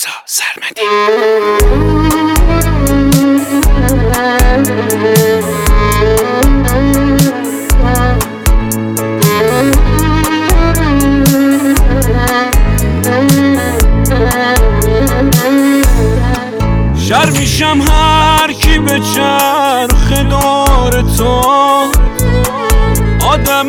رضا سرمدی. شر میشم هر کی به چرخ دور تو، آدم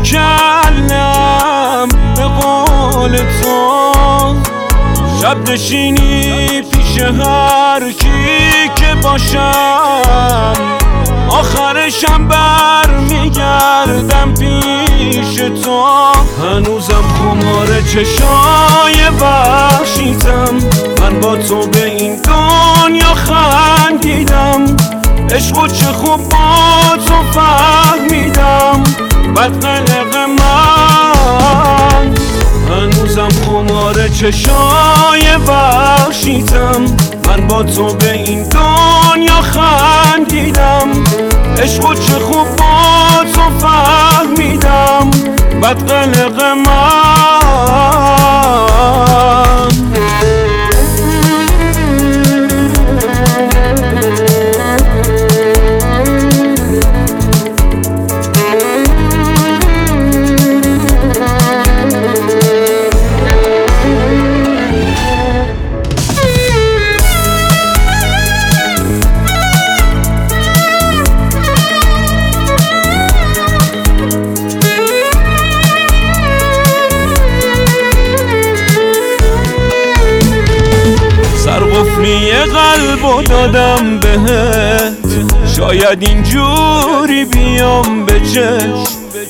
بیکلم به قول تو. شب نشینی پیش هر کی که باشم، آخرشم بر میگردم پیش تو. هنوزم خمار چشای وحشیتم، من با تو به این دنیا خندیدم. عشق و چه خوب با تو فهمیدم، بد قلق من. هنوزم خمار چشای وحشیتم، من با تو به این دنیا خندیدم. عشق و چه خوب با تو فهمیدم، بد قلق من. سرقفلی قلبو دادم بهت، شاید اینجوری بیام به چشم.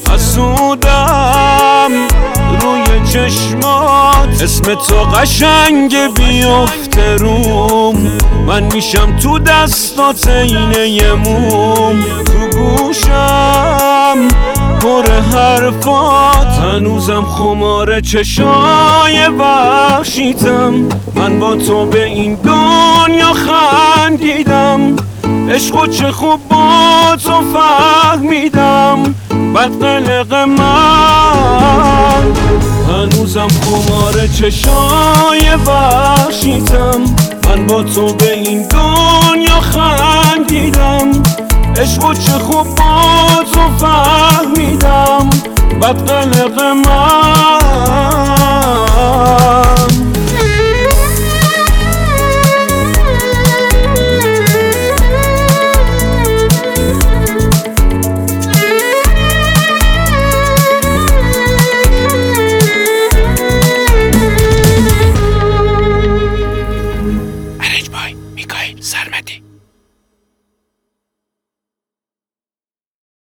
حسودم روی چشمات، اسم تو قشنگ بیفته روم. من میشم تو دستات اینه یه موم، تو گوشم پر حرفات. هنوزم خمار چشای وحشیتم، من با تو به این دنیا خندیدم. عشق و چه خوب با تو فهمیدم، بد قلق من. هنوزم خمار چشای وحشیتم، من با تو به این دنیا خندیدم. عشق و چه خوب با تو فهمیدم، بد قلق من.